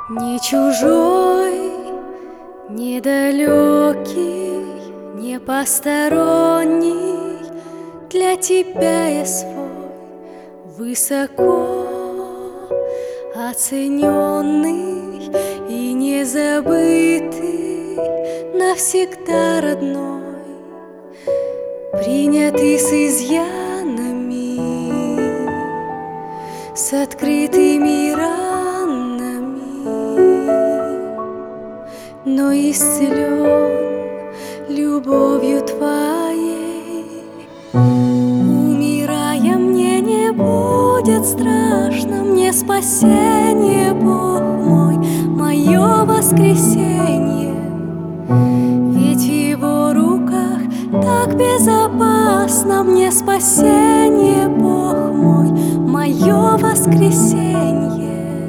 Не чужой, не далекий, не посторонний, для тебя я свой, высоко оцененный и незабытый, навсегда родной, принятый с изъянами, с открытыми ранами, но исцелен любовью Твоей. Умирая, мне не будет страшно, мне спасение, Бог мой, мое воскресенье. Ведь в Его руках так безопасно, мне спасение, Бог мой, мое воскресенье.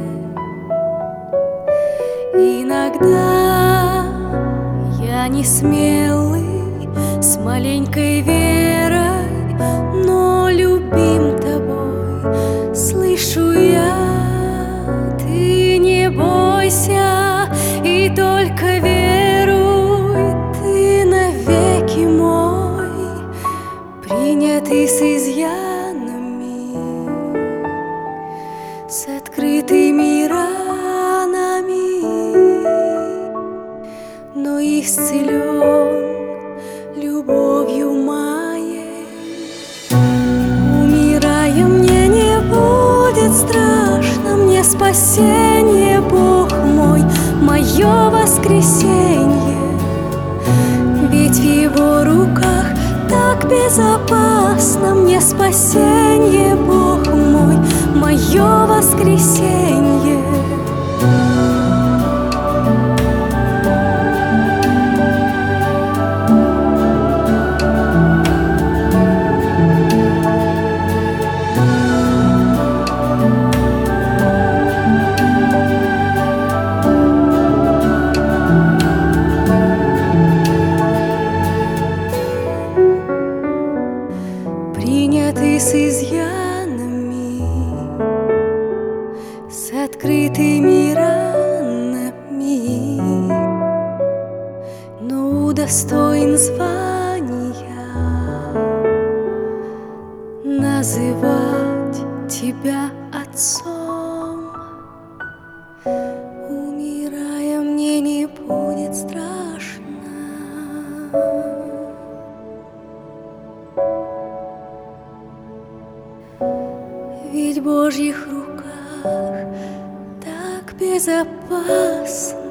Иногда я не смелый, с маленькой верой, но любим Тобой, слышу я, Ты не бойся и только веруй, Ты навеки мой, принятый с изъянами, с открытыми ранами, но исцелен любовью моей. Умирая, мне не будет страшно, мне спасение, Бог мой, мое воскресенье. Ведь в Его руках так безопасно, мне спасение, Бог мой, мое воскресенье. Принятый с изъянами, с открытыми ранами, но удостоен звания называть Тебя Отцом. Умирая, мне не будет страшно, ведь в Божьих руках так безопасно.